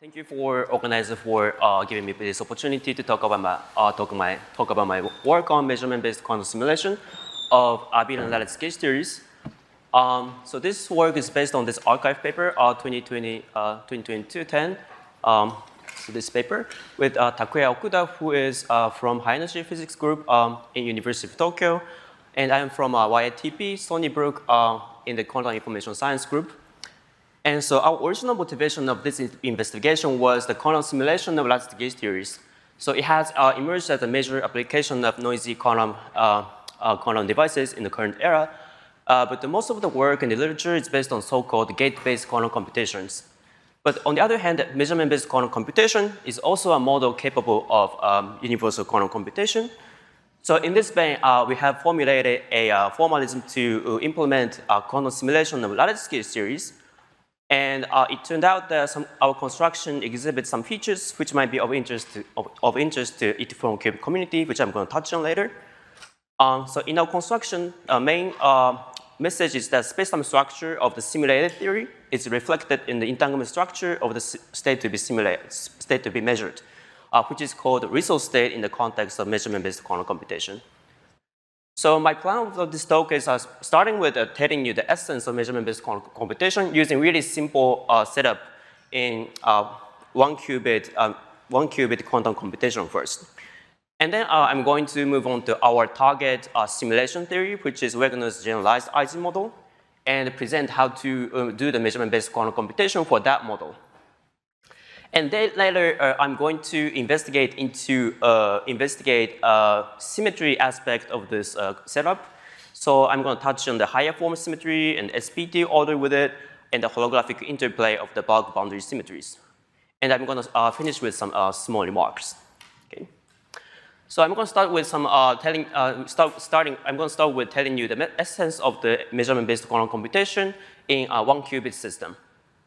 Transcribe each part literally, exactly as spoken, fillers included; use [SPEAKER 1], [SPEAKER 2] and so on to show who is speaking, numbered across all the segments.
[SPEAKER 1] Thank you for organizer for uh, giving me this opportunity to talk about my uh, talk my talk about my work on measurement-based quantum simulation of abelian lattice gauge theories. Um, so this work is based on this arXiv paper, uh, twenty twenty, uh, twenty twenty-two ten. Um, so this paper with uh, Takuya Okuda, who is uh, from high energy physics group um, in University of Tokyo, and I am from uh, Y I T P, Stony Brook, uh, in the quantum information science group. And so our original motivation of this investigation was the quantum simulation of lattice gauge theories. So it has uh, emerged as a major application of noisy quantum, uh, uh, quantum devices in the current era. Uh, but the most of the work in the literature is based on so-called gate-based quantum computations. But on the other hand, measurement-based quantum computation is also a model capable of um, universal quantum computation. So in this vein, uh, we have formulated a uh, formalism to uh, implement a quantum simulation of lattice gauge theories. And uh, it turned out that some, our construction exhibits some features which might be of interest to, of, of interest to it from qubit community, which I'm going to touch on later. Um, so in our construction, uh, main uh, message is that space-time structure of the simulated theory is reflected in the entanglement structure of the state to be simulated, state to be measured, uh, which is called resource state in the context of measurement-based quantum computation. So my plan of this talk is uh, starting with uh, telling you the essence of measurement-based computation using really simple uh, setup in uh, one qubit, um, one qubit quantum computation first. And then uh, I'm going to move on to our target uh, simulation theory, which is Wegener's generalized Ising model, and present how to uh, do the measurement-based quantum computation for that model. And then later, uh, I'm going to investigate into uh, investigate uh, symmetry aspect of this uh, setup. So I'm going to touch on the higher form symmetry and S P T order with it, and the holographic interplay of the bulk boundary symmetries. And I'm going to uh, finish with some uh, small remarks. Okay. So I'm going to start with some uh, telling. Uh, start, starting. I'm going to start with telling you the essence of the measurement-based quantum computation in a one qubit system.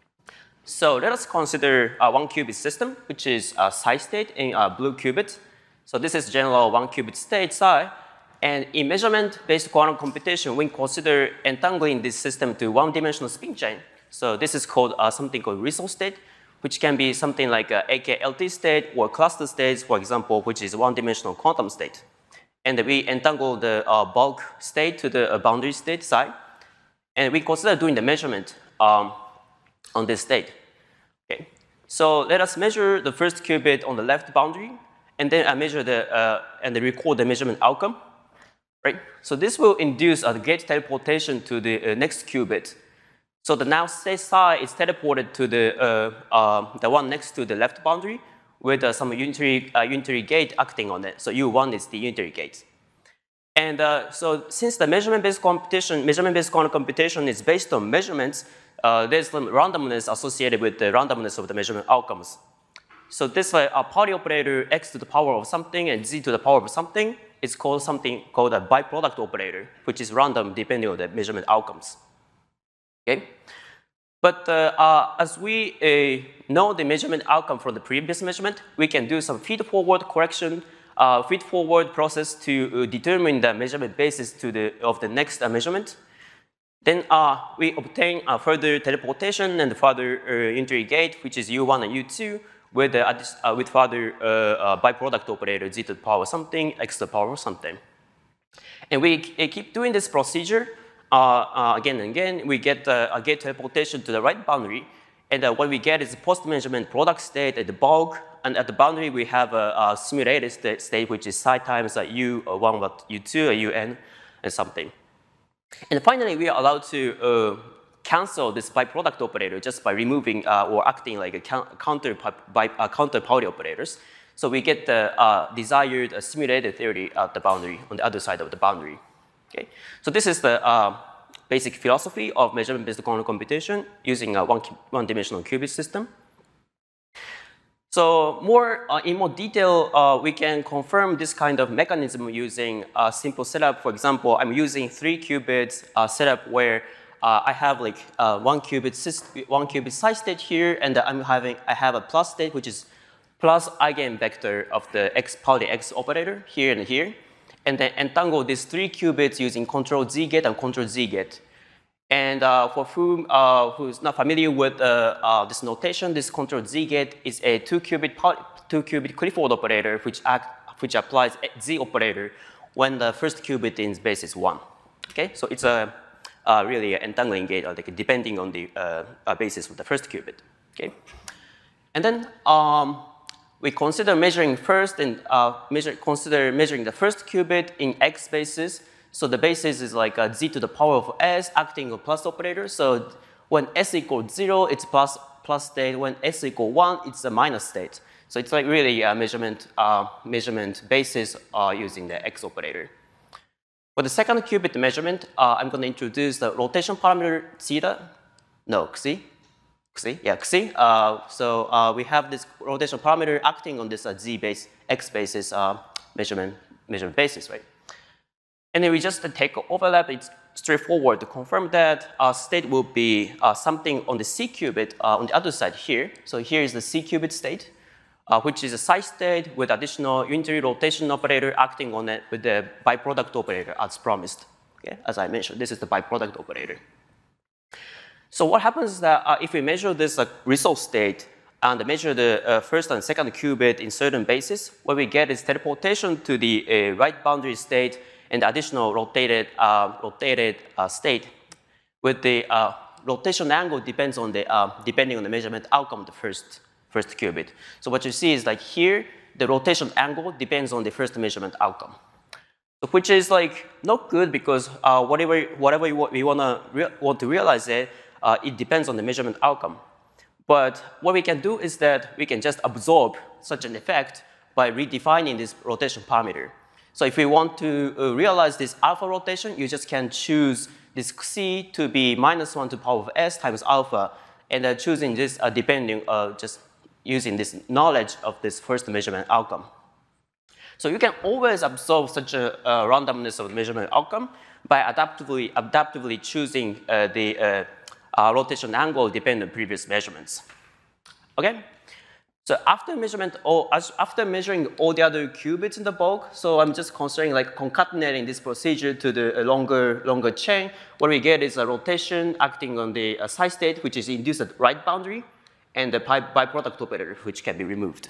[SPEAKER 1] So let us consider a one qubit system, which is a psi state in a blue qubit. So this is general one qubit state psi. And in measurement-based quantum computation, we consider entangling this system to one-dimensional spin chain. So this is called uh, something called resource state, which can be something like a A K L T state or cluster states, for example, which is one-dimensional quantum state. And we entangle the uh, bulk state to the uh, boundary state psi. And we consider doing the measurement um, on this state. Okay. So let us measure the first qubit on the left boundary, and then I measure the uh, and then record the measurement outcome. Right. So this will induce a gate teleportation to the uh, next qubit. So the now state psi is teleported to the uh, uh, the one next to the left boundary with uh, some unitary uh, unitary gate acting on it. So U one is the unitary gate. And uh, so since the measurement-based computation, measurement-based quantum computation is based on measurements, uh, there's some randomness associated with the randomness of the measurement outcomes. So this way, a party operator x to the power of something and z to the power of something is called something called a byproduct operator, which is random depending on the measurement outcomes. Okay? But uh, uh, as we uh, know the measurement outcome from the previous measurement, we can do some feed-forward correction Uh, feed-forward process to uh, determine the measurement basis to the, of the next uh, measurement. Then uh, we obtain uh, further teleportation and further uh, unitary gate, which is U one and U two, with, uh, uh, with further uh, uh, byproduct operator, z to the power of something, x to the power of something. And we uh, keep doing this procedure uh, uh, again and again. We get uh, a gate teleportation to the right boundary, and uh, what we get is a post-measurement product state at the bulk. And at the boundary, we have a, a simulated state, state, which is psi times uh, U one, U two, U n, and something. And finally, we are allowed to uh, cancel this byproduct operator just by removing uh, or acting like a counter, by, uh, counter party operators. So we get the uh, desired uh, simulated theory at the boundary, on the other side of the boundary. Okay? So this is the uh, basic philosophy of measurement-based quantum computation using a one, one-dimensional qubit system. So more, uh, in more detail, uh, we can confirm this kind of mechanism using a simple setup. For example, I'm using three qubits uh, setup where uh, I have like uh, one qubit one qubit psi state here, and I'm having I have a plus state which is plus eigenvector of the x party x operator here and here, and then entangle these three qubits using control z gate and control z gate. And uh, for whom uh, who's not familiar with uh, uh, this notation, this control Z gate is a two-qubit two-qubit Clifford operator, which act, which applies a Z operator when the first qubit in base is one. Okay, so it's a uh, really an entangling gate, uh, like depending on the uh, uh, basis of the first qubit. Okay, and then um, we consider measuring first and uh, measure consider measuring the first qubit in X basis. So the basis is like a Z to the power of S acting on plus operator. So when S equals zero, it's plus plus state. When S equals one, it's a minus state. So it's like really a measurement uh, measurement basis uh, using the X operator. For the second qubit measurement, uh, I'm going to introduce the rotation parameter theta. No, xi. Xi, yeah, xi. Uh, so uh, we have this rotation parameter acting on this uh, Z base, X basis uh, measurement measurement basis, right? And then we just uh, take overlap. It's straightforward to confirm that our state will be uh, something on the C qubit uh, on the other side here. So here is the C qubit state, uh, which is a side state with additional unitary rotation operator acting on it with the byproduct operator as promised. Okay? As I mentioned, this is the byproduct operator. So what happens is that uh, if we measure this uh, result state and measure the uh, first and second qubit in certain basis, what we get is teleportation to the uh, right boundary state and additional rotated, uh, rotated uh, state with the uh, rotation angle depends on the, uh, depending on the measurement outcome of the first, first qubit. So what you see is like here, the rotation angle depends on the first measurement outcome. So which is like not good because uh, whatever, whatever we wanna want to realize it, uh, it depends on the measurement outcome. But what we can do is that we can just absorb such an effect by redefining this rotation parameter. So if we want to uh, realize this alpha rotation, you just can choose this xi to be minus one to the power of S times alpha, and uh, choosing this uh, depending, uh, just using this knowledge of this first measurement outcome. So you can always absorb such a uh, randomness of the measurement outcome by adaptively, adaptively choosing uh, the uh, uh, rotation angle depending on previous measurements. Okay? So after measurement, or after measuring all the other qubits in the bulk, so I'm just considering like concatenating this procedure to the longer, longer chain. What we get is a rotation acting on the uh, side state, which is induced at right boundary, and the byproduct operator, which can be removed.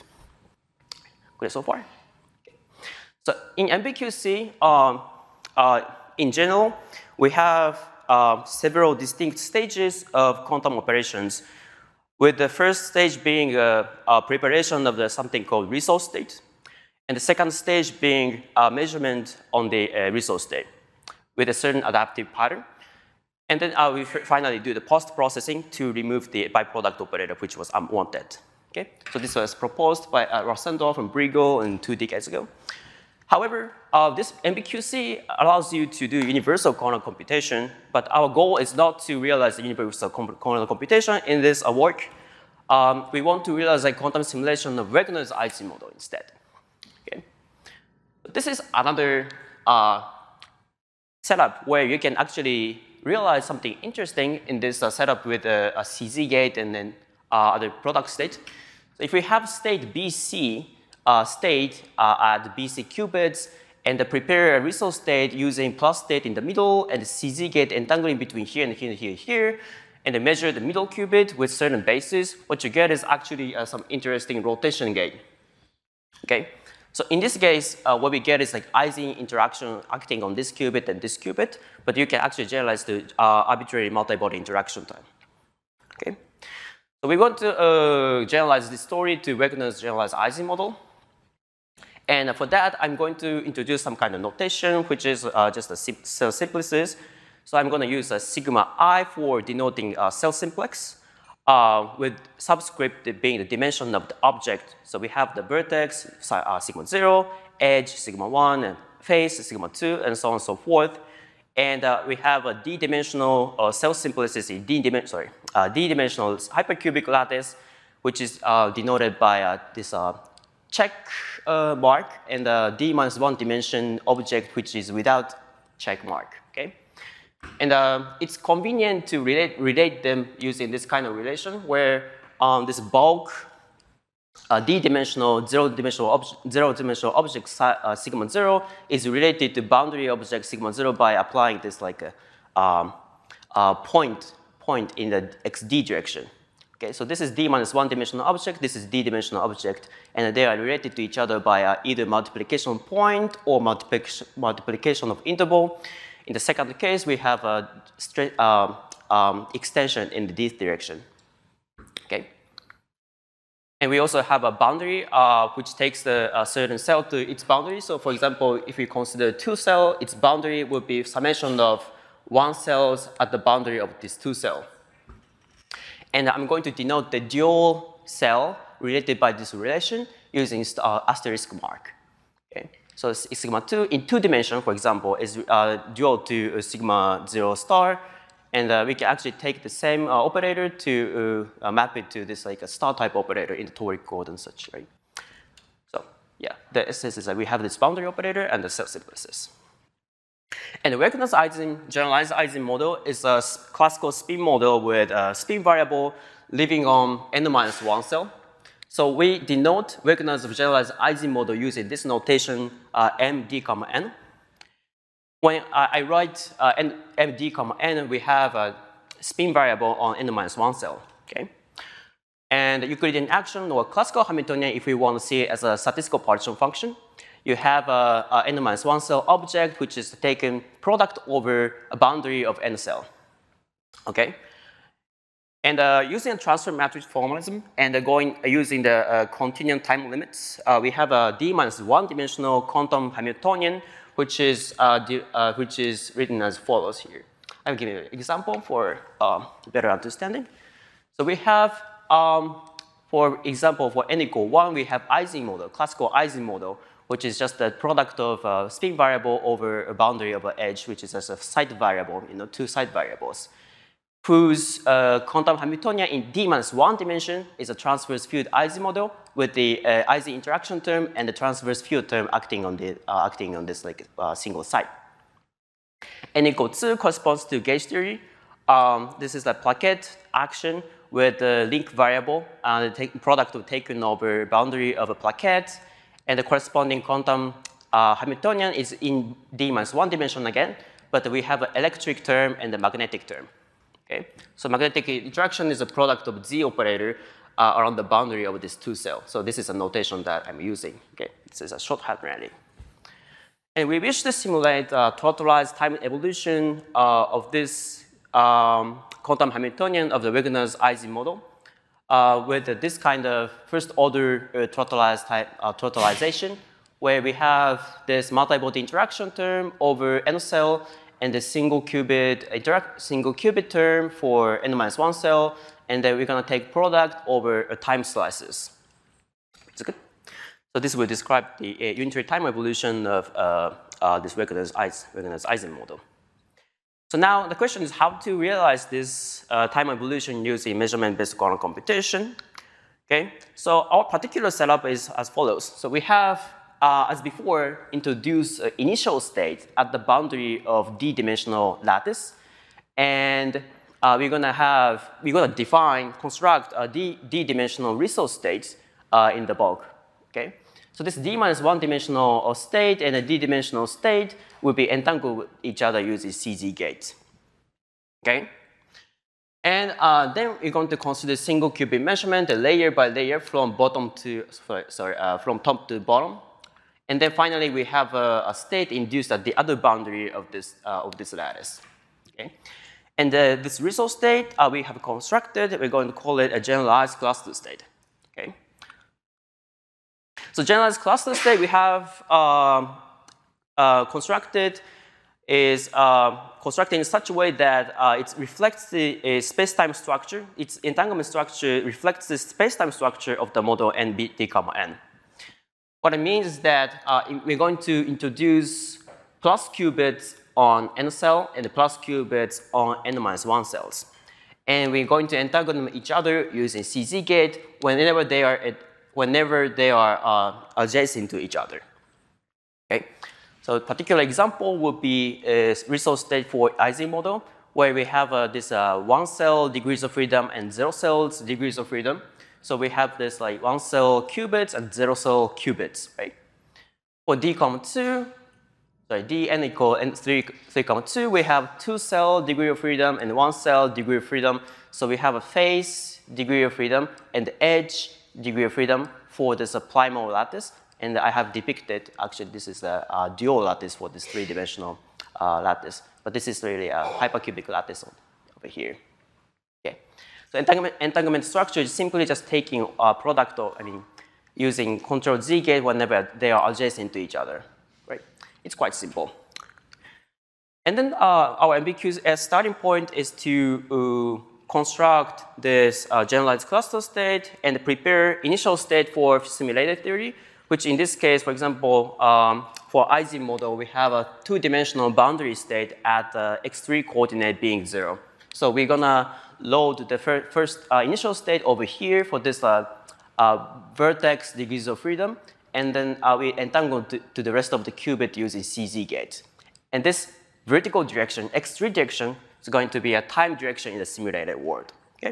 [SPEAKER 1] Clear so far? Okay. So in M B Q C, um, uh, in general, we have uh, several distinct stages of quantum operations, with the first stage being a, a preparation of the something called result state, and the second stage being a measurement on the uh, result state with a certain adaptive pattern. And then uh, we finally do the post-processing to remove the byproduct operator, which was unwanted. Okay? So this was proposed by uh, Rossendorf and Briegel and two decades ago. However, uh, this M B Q C allows you to do universal quantum computation, but our goal is not to realize the universal quantum computation in this uh, work. Um, we want to realize a quantum simulation of Wegner's Ising model instead. Okay? This is another uh, setup where you can actually realize something interesting in this uh, setup with a, a C Z gate and then uh, other product state. So if we have state B C, Uh, state uh, at B C qubits, and uh, prepare a result state using plus state in the middle and the C Z gate entangling between here and here and here and here, and then measure the middle qubit with certain bases, what you get is actually uh, some interesting rotation gate. Okay, so in this case, uh, what we get is like Ising interaction acting on this qubit and this qubit, but you can actually generalize the uh, arbitrary multi-body interaction time. Okay, so we want to uh, generalize this story to Wegner's generalized Ising model. And for that, I'm going to introduce some kind of notation, which is uh, just a cell simplices. So I'm going to use a sigma I for denoting a cell simplex, uh, with subscript being the dimension of the object. So we have the vertex, uh, sigma zero, edge, sigma one, and face, sigma two, and so on and so forth. And uh, we have a d-dimensional uh, cell simplicity, d-dimensional, sorry, uh, d-dimensional hypercubic lattice, which is uh, denoted by uh, this uh, check uh, mark and the d minus one dimension object, which is without check mark. Okay, and uh, it's convenient to relate relate them using this kind of relation where um, this bulk uh, d-dimensional zero-dimensional ob zero-dimensional object uh, sigma zero is related to boundary object sigma zero by applying this like a um, uh, point, point in the X D direction. Okay, so this is D minus one dimensional object, this is D dimensional object, and they are related to each other by uh, either multiplication point or multiplication, multiplication of interval. In the second case, we have a straight, uh, um, extension in the D direction. Okay. And we also have a boundary uh, which takes the uh, certain cell to its boundary. So for example, if we consider two cell, its boundary would be summation of one cells at the boundary of this two cell. And I'm going to denote the dual cell related by this relation using uh, asterisk mark. Okay. So sigma two in two dimension, for example, is uh, dual to uh, sigma zero star. And uh, we can actually take the same uh, operator to uh, uh, map it to this like a star type operator in the toric code and such, right? So yeah, the essence is that we have this boundary operator and the cell synthesis. And the recognized Ising, generalized Ising model is a classical spin model with a spin variable living on n minus one cell. So we denote recognized generalized Ising model using this notation uh, m d comma n. When uh, I write uh, n, md comma n, we have a spin variable on n minus one cell. Okay, and Euclidean action or classical Hamiltonian, if we want to see it as a statistical partition function, you have a, a n minus one cell object which is taken product over a boundary of n cell. Okay, and uh, using a transfer matrix formalism and uh, going uh, using the uh, continuum time limits, uh, we have a d minus one dimensional quantum Hamiltonian, which is uh, the, uh, which is written as follows here. I'll give you an example for uh, better understanding. So we have, um, for example, for n equal one, we have Ising model, classical Ising model, which is just the product of a spin variable over a boundary of an edge, which is as a side variable, you know, two side variables, whose uh, quantum Hamiltonian in d minus one dimension is a transverse field Ising model with the uh, Ising interaction term and the transverse field term acting on the uh, acting on this like uh, single side. N equal two corresponds to gauge theory. Um, this is a plaquette action with the link variable and the product of taken over boundary of a plaquette, and the corresponding quantum uh, Hamiltonian is in d minus one dimension again, but we have an electric term and a magnetic term. Okay, so magnetic interaction is a product of z operator uh, around the boundary of this two cell. So this is a notation that I'm using. Okay, this is a shorthand really. And we wish to simulate uh, totalized time evolution uh, of this um, quantum Hamiltonian of the recognized Ising model uh, with uh, this kind of first order uh, totalized type, uh, totalization, where we have this multi-body interaction term over n cell and the single qubit interact single qubit term for n minus one cell, and then we're going to take product over a time slices. Is it good? So this will describe the uh, unitary time evolution of uh, uh, this recognized, recognized Ising model. So now the question is how to realize this uh, time evolution using measurement-based quantum computation. Okay, so our particular setup is as follows. So we have, uh, as before, introduced uh, initial state at the boundary of d-dimensional lattice, and uh, we're gonna have we're gonna define construct a d d-dimensional resource states uh, in the bulk. Okay, so this d minus one dimensional state and a d-dimensional state will be entangled with each other using C Z gates. Okay. And uh, then we're going to consider single qubit measurement, layer by layer, from bottom to sorry, uh, from top to bottom. And then finally, we have a, a state induced at the other boundary of this uh, of this lattice. Okay. And uh, this resource state uh, we have constructed. We're going to call it a generalized cluster state. Okay. So generalized cluster state we have um, uh, constructed is uh, constructed in such a way that uh, it reflects the uh, space-time structure. Its entanglement structure reflects the space-time structure of the model n b d comma n. What it means is that uh, we're going to introduce plus qubits on n cell and the plus qubits on n minus one cells. And we're going to entangle them each other using C Z gate whenever they are, at, whenever they are uh, adjacent to each other. Okay? So a particular example would be a resource state for Ising model, where we have uh, this uh, one cell degrees of freedom and zero cells degrees of freedom. So we have this like one cell qubits and zero cell qubits, right? For d comma two, sorry, Dn equal n three, three comma two, we have two cell degree of freedom and one cell degree of freedom. So we have a face degree of freedom and the edge degree of freedom for this uh, primal lattice. And I have depicted, actually this is a, a dual lattice for this three-dimensional uh, lattice. But this is really a hypercubic lattice over here. Okay. So entanglement, entanglement structure is simply just taking a product of, I mean, using control Z gate whenever they are adjacent to each other, right? It's quite simple. And then uh, our M B Q's starting point is to uh, construct this uh, generalized cluster state and prepare initial state for simulated theory, which in this case, for example, um, for I Z model, we have a two-dimensional boundary state at the x three coordinate being zero. So we're gonna load the fir first uh, initial state over here for this uh, uh, vertex degrees of freedom, and then uh, we entangle to, to the rest of the qubit using C Z gate. And this vertical direction, x three direction, is going to be a time direction in the simulated world. Okay.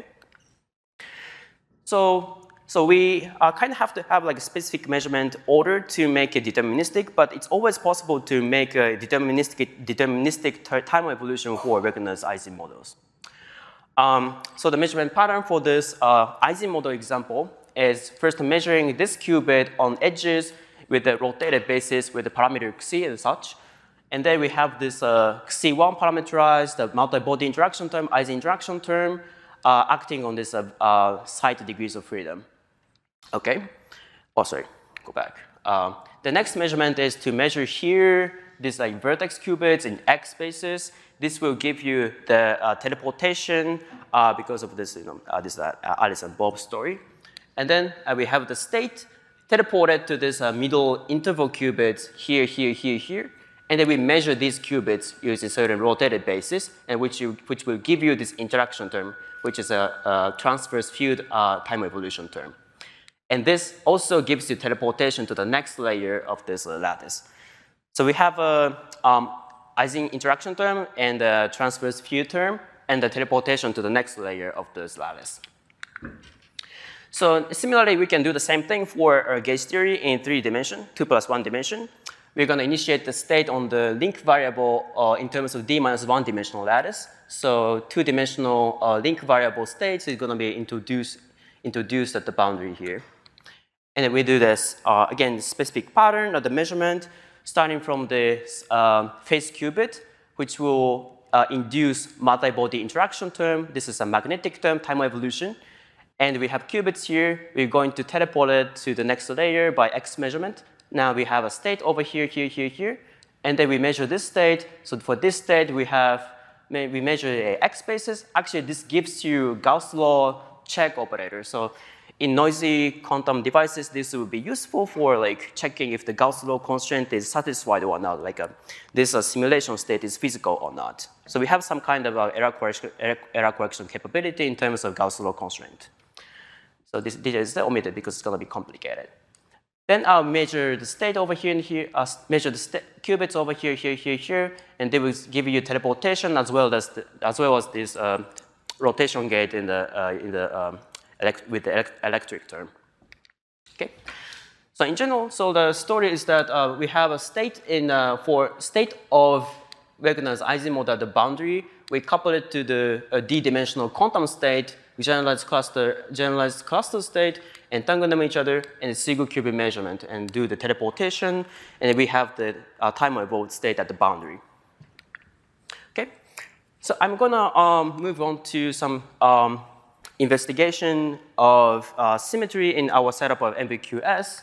[SPEAKER 1] So. So we uh, kind of have to have like a specific measurement order to make it deterministic, but it's always possible to make a deterministic, deterministic time evolution for recognized I Z models. Um, so the measurement pattern for this uh, I Z model example is first measuring this qubit on edges with the rotated basis with the parameter xi and such. And then we have this uh, xi one parameterized the multi-body interaction term, I Z interaction term, uh, acting on this uh, uh, site degrees of freedom. Okay. Oh, sorry. Go back. Uh, the next measurement is to measure here these like vertex qubits in X spaces. This will give you the uh, teleportation uh, because of this, you know, uh, this uh, Alice and Bob story. And then uh, we have the state teleported to this uh, middle interval qubits here, here, here, here. And then we measure these qubits using certain rotated basis, and which, you, which will give you this interaction term, which is a, a transverse field uh, time evolution term. And this also gives you teleportation to the next layer of this uh, lattice. So we have a um, I Z interaction term and a transverse field term and the teleportation to the next layer of this lattice. So similarly, we can do the same thing for uh, gauge theory in three dimension, two plus one dimension. We're going to initiate the state on the link variable uh, in terms of d minus one dimensional lattice. So two dimensional uh, link variable states is going to be introduced, introduced at the boundary here. And then we do this, uh, again, specific pattern of the measurement, starting from the uh, phase qubit, which will uh, induce multi-body interaction term. This is a magnetic term, time evolution. And we have qubits here. We're going to teleport it to the next layer by X measurement. Now we have a state over here, here, here, here. And then we measure this state. So for this state, we have, we measure a X basis. Actually, this gives you Gauss law check operator. So in noisy quantum devices, this will be useful for like checking if the Gauss law constraint is satisfied or not, like a, this uh, simulation state is physical or not. So we have some kind of uh, error, correction, error, error correction capability in terms of Gauss law constraint. So this detail is omitted because it's going to be complicated. Then I'll measure the state over here and here, uh, measure the qubits over here, here, here, here, and they will give you teleportation as well as the, as well as this uh, rotation gate in the uh, in the um, elect with the elect electric term. Okay. So in general, so the story is that uh, we have a state in uh, for state of recognized I Z model at the boundary. We couple it to the uh, d-dimensional quantum state, generalized cluster, generalized cluster state, entangle them each other, and single qubit measurement, and do the teleportation, and we have the uh, time evolved state at the boundary. Okay. So I'm gonna um, move on to some um, investigation of uh, symmetry in our setup of M B Q S.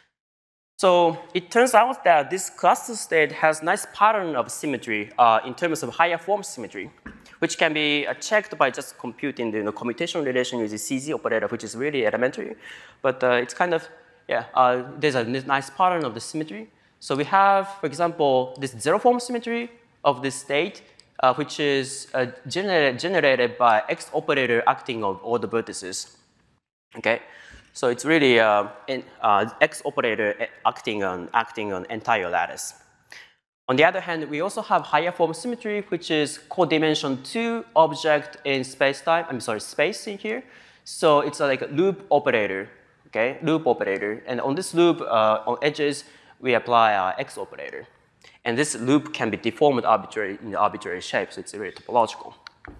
[SPEAKER 1] So it turns out that this cluster state has nice pattern of symmetry uh, in terms of higher form symmetry, which can be uh, checked by just computing the you know, commutation relation using C Z operator, which is really elementary. But uh, it's kind of, yeah, uh, there's a nice pattern of the symmetry. So we have, for example, this zero form symmetry of this state, uh, which is uh, generated, generated by X operator acting on all the vertices. Okay. So it's really uh, in, uh, X operator acting on, acting on entire lattice. On the other hand, we also have higher form symmetry, which is codimension two object in space-time, I'm sorry, space in here. So it's a, like a loop operator, okay, loop operator. And on this loop, uh, on edges, we apply our X operator. And this loop can be deformed arbitrary in the arbitrary shape, so it's very topological.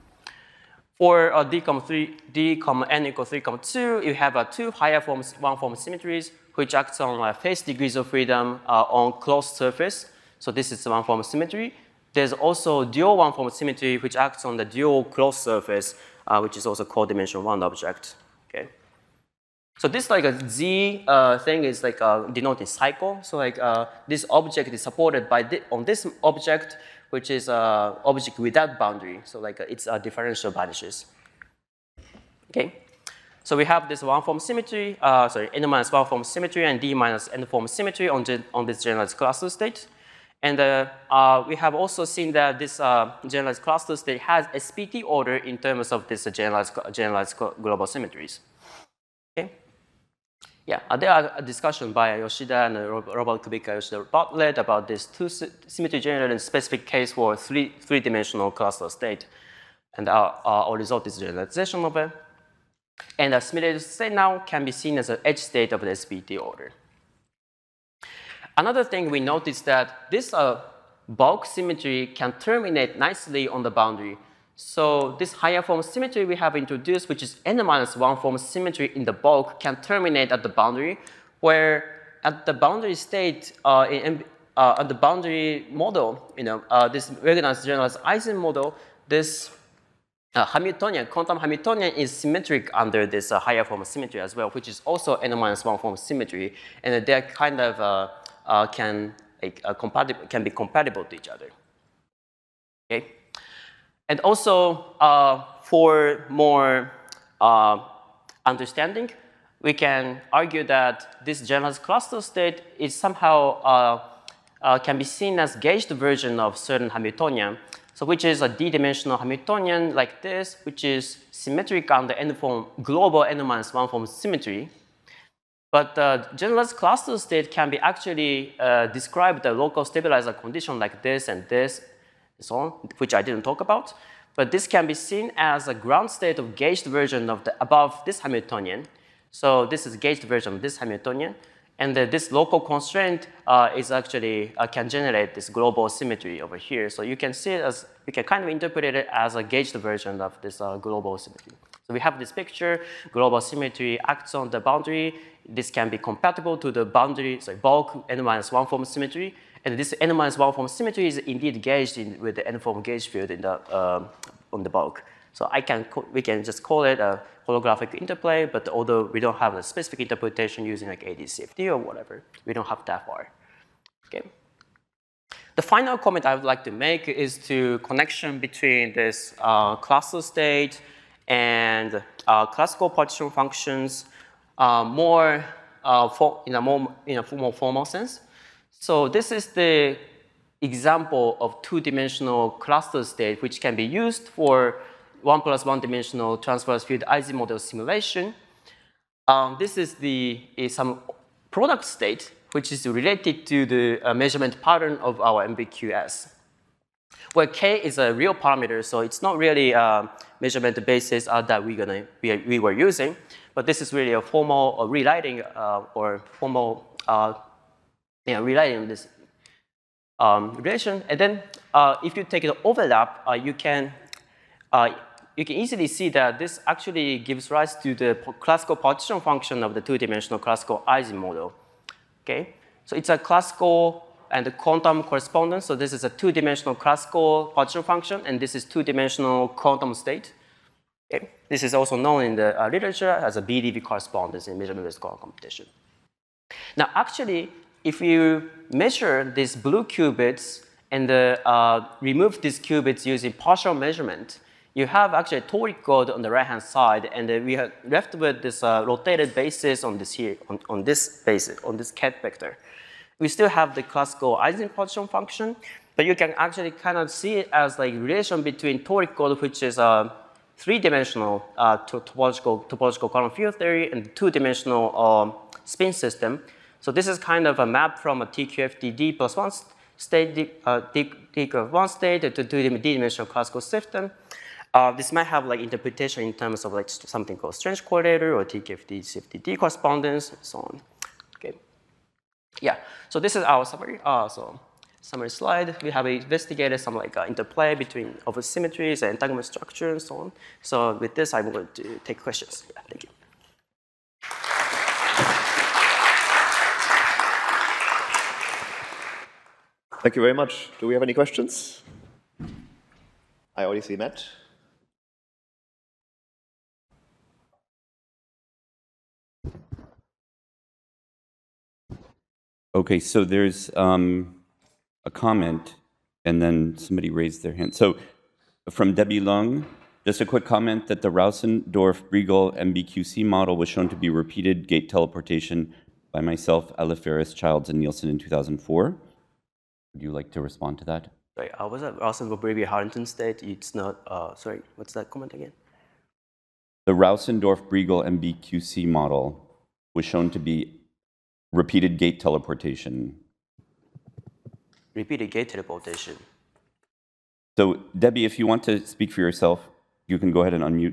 [SPEAKER 1] For uh, d comma three, d comma n equals three comma two, you have uh, two higher forms, one form symmetries, which acts on uh, phase degrees of freedom uh, on closed surface. So this is one form symmetry. There's also dual one form symmetry, which acts on the dual closed surface, uh, which is also called dimension one object. Okay. So this like a z uh, thing is like uh, denoting cycle. So like uh, this object is supported by thi on this object, which is an uh, object without boundary. So like uh, its uh, differential vanishes. Okay. So we have this one form symmetry, uh, sorry, n minus one form symmetry and d minus n form symmetry on, on this generalized cluster state. And uh, uh, we have also seen that this uh, generalized cluster state has S P T order in terms of this uh, generalized, generalized global symmetries. Okay. Yeah, uh, there are a discussion by Yoshida and uh, Robert Kubica, Yoshida Bartlett about this two symmetry generated specific case for three three-dimensional cluster state, and our, our result is generalization of it. And the simulated state now can be seen as an edge state of the S P T order. Another thing we noticed that this uh, bulk symmetry can terminate nicely on the boundary. So this higher form symmetry we have introduced, which is n minus one form symmetry in the bulk, can terminate at the boundary, where at the boundary state, uh, in, uh, at the boundary model, you know, uh, this recognized generalized Eisen model, this uh, Hamiltonian, quantum Hamiltonian is symmetric under this uh, higher form symmetry as well, which is also n minus one form symmetry, and they're kind of uh, uh, can like, uh, compatible can be compatible to each other. Okay. And also, uh, for more uh, understanding, we can argue that this generalized cluster state is somehow uh, uh, can be seen as gauged version of certain Hamiltonian, so which is a d-dimensional Hamiltonian like this, which is symmetric on the n form global n minus one form symmetry. But the generalized cluster state can be actually uh, described the local stabilizer condition like this and this, and so on, which I didn't talk about. But this can be seen as a ground state of gauged version of the above this Hamiltonian. So this is gauged version of this Hamiltonian. And uh, this local constraint uh, is actually uh, can generate this global symmetry over here. So you can see it as, you can kind of interpret it as a gauged version of this uh, global symmetry. So we have this picture, global symmetry acts on the boundary. This can be compatible to the boundary, sorry, bulk n minus one form symmetry. And this n minus one form symmetry is indeed gauged in, with the n form gauge field in the, uh, on the bulk. So I can, we can just call it a holographic interplay, but although we don't have a specific interpretation using like A D C F D or whatever, we don't have that far. Okay. The final comment I would like to make is to connection between this uh, cluster state and uh, classical partition functions uh, more uh, for, in a more in a more formal sense. So this is the example of two-dimensional cluster state, which can be used for one plus one dimensional transverse field Ising model simulation. Um, this is the is some product state, which is related to the uh, measurement pattern of our M B Q S, where K is a real parameter, so it's not really a measurement basis uh, that we're gonna, we, we were using, but this is really a formal uh, rewriting uh, or formal uh, yeah, rewriting this um, relation. And then uh, if you take the overlap, uh, you can uh, you can easily see that this actually gives rise to the classical partition function of the two-dimensional classical Ising model. Okay, so it's a classical and a quantum correspondence. So this is a two-dimensional classical partition function, and this is two-dimensional quantum state. Okay, this is also known in the uh, literature as a B D V correspondence in measurement-based quantum computation. Now, actually, if you measure these blue qubits and uh, remove these qubits using partial measurement, you have actually a toric code on the right-hand side, and uh, we are left with this uh, rotated basis on this here, on, on this basis, on this ket vector. We still have the classical Ising partition function, but you can actually kind of see it as like relation between toric code, which is a three-dimensional uh, topological, topological quantum field theory, and two-dimensional um, spin system. So this is kind of a map from a T Q F T D plus one state, uh, T Q F one state to two-dimensional classical system. Uh, this might have like interpretation in terms of like something called strange correlator or T Q F T C F T D correspondence and so on. Okay. Yeah. So this is our summary. Uh, so summary slide. We have investigated some like uh, interplay between over symmetries and entanglement structure and so on. So with this, I'm going to take questions. Yeah, thank you.
[SPEAKER 2] Thank you very much. Do we have any questions? I already see Matt.
[SPEAKER 3] Okay, so there's um, a comment, and then somebody raised their hand. So from Debbie Lung, just a quick comment that the Rausendorf-Briegel M B Q C model was shown to be repeated gate teleportation by myself, Aliferis, Childs, and Nielsen in two thousand four. Would you like to respond to that?
[SPEAKER 1] Sorry, uh, was that Rausendorf-Briegel-Harrington state? It's not, uh, sorry, what's that comment again?
[SPEAKER 3] The Rausendorf-Briegel M B Q C model was shown to be repeated gate teleportation.
[SPEAKER 1] Repeated gate teleportation.
[SPEAKER 3] So, Debbie, if you want to speak for yourself, you can go ahead and unmute.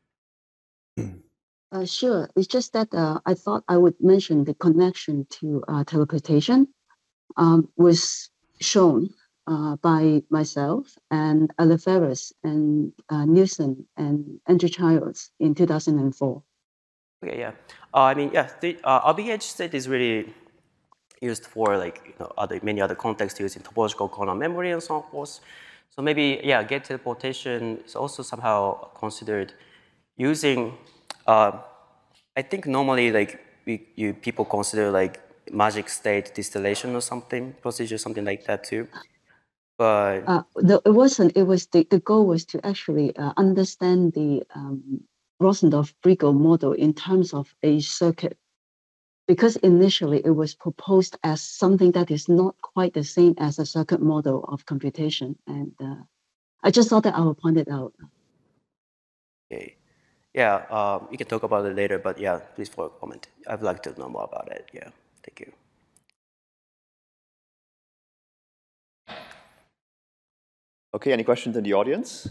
[SPEAKER 4] Uh, sure. It's just that uh, I thought I would mention the connection to uh, teleportation um, was shown uh, by myself and Aliferis and uh, Nielsen and Andrew Childs in two thousand four.
[SPEAKER 1] Okay, yeah. Uh, I mean, yeah, the uh, R B H state is really used for like you know, other many other contexts using topological kernel memory and so forth. So maybe yeah, gate teleportation is also somehow considered using. Uh, I think normally like we, you people consider like magic state distillation or something procedure, something like that too. But
[SPEAKER 4] uh, the, it wasn't. It was the, the goal was to actually uh, understand the um, Rausendorf-Briegel model in terms of a circuit, because initially it was proposed as something that is not quite the same as a circuit model of computation, and uh, I just thought that I would point it out.
[SPEAKER 1] Okay. Yeah, um, you can talk about it later, but yeah, please for a comment. I'd like to know more about it. Yeah, thank you.
[SPEAKER 2] Okay, any questions in the audience?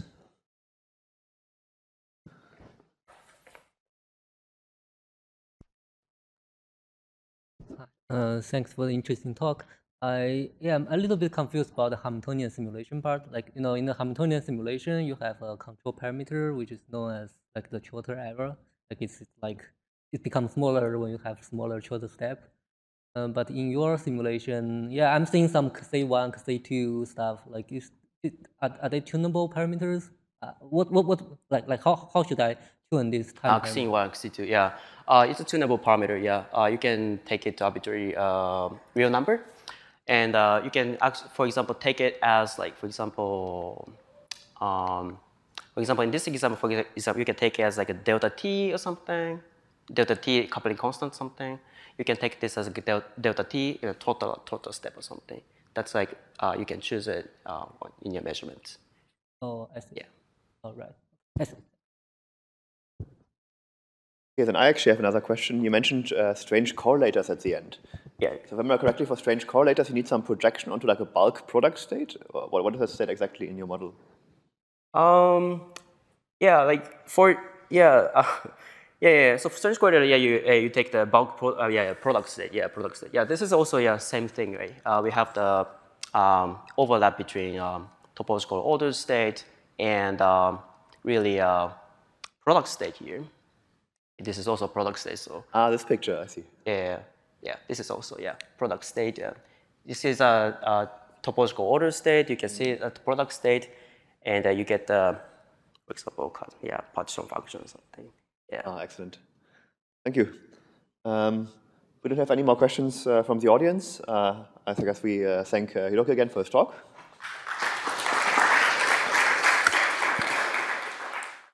[SPEAKER 5] Uh, thanks for the interesting talk. I yeah, I'm a little bit confused about the Hamiltonian simulation part. Like you know, in the Hamiltonian simulation, you have a control parameter which is known as like the Chorter error. Like it's like it becomes smaller when you have smaller Chorter step. Um, but in your simulation, yeah, I'm seeing some C A one, C A two stuff. Like, is it are, are they tunable parameters? Uh, what what what like like how how should I tune this time?
[SPEAKER 1] Uh, C one, C two, yeah. Uh, it's a tunable parameter, yeah. Uh, you can take it to arbitrary uh, real number. And uh, you can, actually, for example, take it as like, for example, um, for example, in this example, for example, you can take it as like a delta t or something, delta t coupling constant something. You can take this as a del delta t in a total total step or something. That's like uh, you can choose it uh, in your measurements.
[SPEAKER 5] Oh, I see.
[SPEAKER 1] Yeah.
[SPEAKER 5] All right. I see.
[SPEAKER 2] Okay, then I actually have another question. You mentioned uh, strange correlators at the end.
[SPEAKER 1] Yeah.
[SPEAKER 2] So if I remember correctly, for strange correlators, you need some projection onto like a bulk product state? Or what, what is that state exactly in your model?
[SPEAKER 1] Um, yeah, like for, yeah, uh, yeah, yeah, so for strange correlator, yeah, you, uh, you take the bulk, pro, uh, yeah, product state, yeah, product state. Yeah, this is also, yeah, same thing, right? Uh, we have the um, overlap between um, topological order state and um, really uh, product state here. This is also product state, so.
[SPEAKER 2] Ah, this picture, I see.
[SPEAKER 1] Yeah, yeah, this is also, yeah, product state. Yeah. This is a, a topological order state. You can see it at the product state, and uh, you get the, for example, yeah, partition function or something. Yeah.
[SPEAKER 2] Ah, excellent. Thank you. Um, we don't have any more questions uh, from the audience. Uh, I guess we uh, thank uh, Hiroki again for his talk.